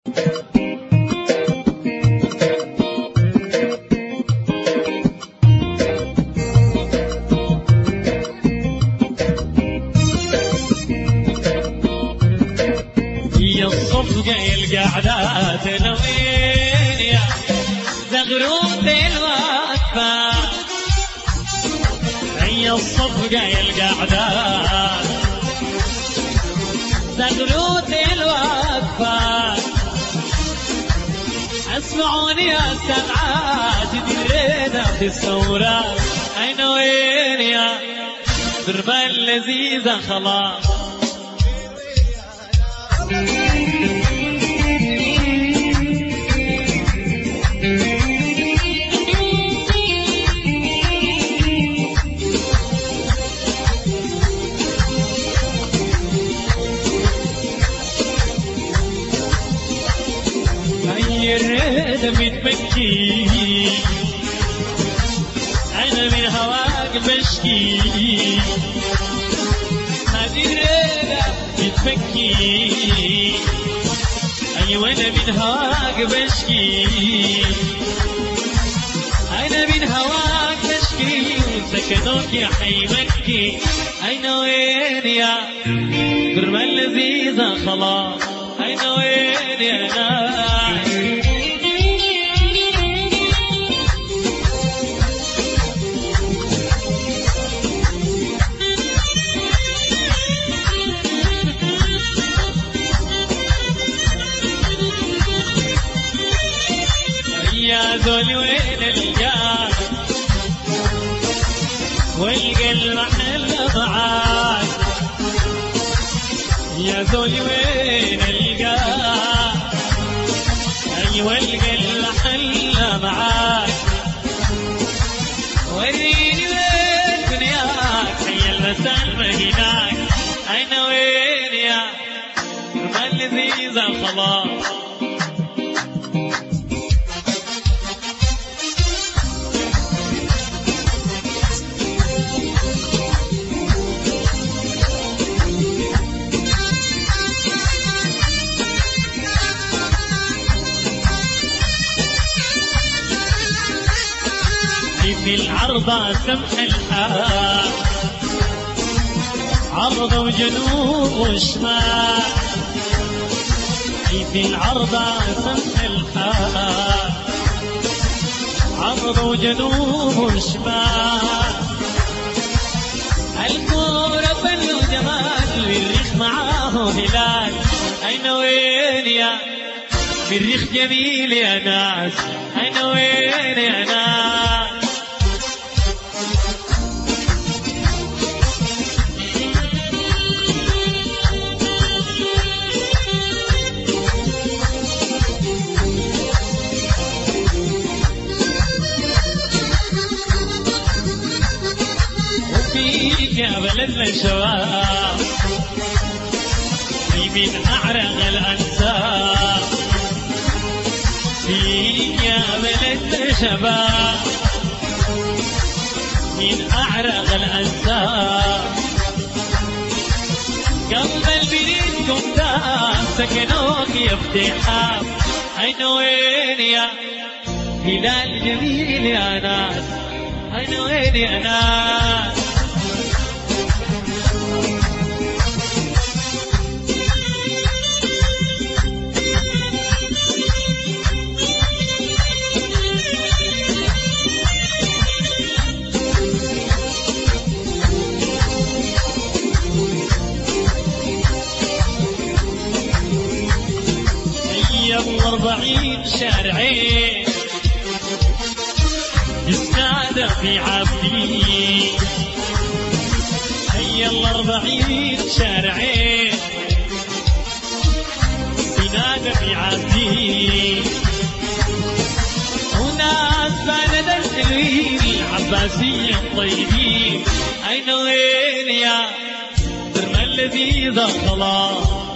يا الصفقة القعدات نوين يا زغروت الوقفة، يا الصفقة القعدات زغروت الوقفة. اسمعوني يا سمعات درينا في الثورة، أين وين يا دربة اللذيذة خلاص. الريد متبكي أنا من هواك بشكي، هذه الريدة متبكي أيوة أنا من هواك بشكي، أنا من هواك بشكي سكنوك يا حي مكي. أين وين يا قربة اللذيذة خلاص، أين وين يا ناس. يا ذول وين الجار والقلب محل معاك، يا ذول وين الجار ايوه القلب محل معاك. وريني وين دنياك هي المسالمة هناك، أين وين يا ما اللذيذة خلاص. في العرضة سمح الحال عرض وجنوب وشمال، في العرضة سمح الحال عرض وجنوب وشمال. الكورة فن وجمال والريخ معاه هلال، أين وين يا بالريخ جميل يا ناس، أين وين يا ناس. يا بلدنا الشباب من أعرق الأنساب، فيك يا بلدنا شباب من أعرق الأنساب. قلب البريد كنتاب سكنوك يا افتحاب، أين وين يا هلال جميل يا ناس، أين وين يا ناس. يلا 40 شارعين يسنادى في عبدي، يلا 40 شارعين يسنادى في عبدي. وناس بلد الحلوين العباسية الطيبين، أين وين يا درم اللذيذة خلاص.